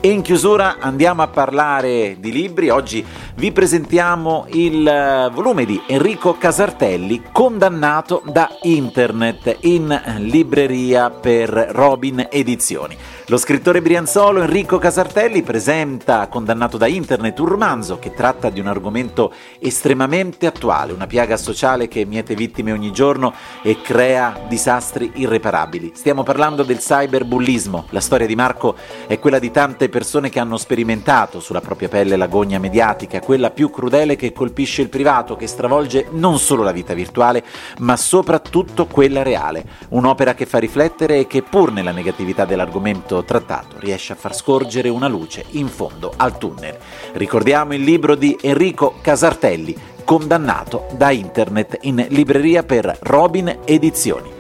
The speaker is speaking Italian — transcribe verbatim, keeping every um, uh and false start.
E in chiusura andiamo a parlare di libri. Oggi vi presentiamo il volume di Enrico Casartelli, Condannato da Internet, in libreria per Robin Edizioni. Lo scrittore brianzolo Enrico Casartelli presenta Condannato da Internet, un romanzo che tratta di un argomento estremamente attuale, una piaga sociale che miete vittime ogni giorno e crea disastri irreparabili. Stiamo parlando del cyberbullismo. La storia di Marco è quella di tante persone che hanno sperimentato sulla propria pelle l'agonia mediatica, quella più crudele che colpisce il privato, che stravolge non solo la vita virtuale, ma soprattutto quella reale. Un'opera che fa riflettere e che, pur nella negatività dell'argomento trattato, riesce a far scorgere una luce in fondo al tunnel. Ricordiamo il libro di Enrico Casartelli, Condannato da Internet, in libreria per Robin Edizioni.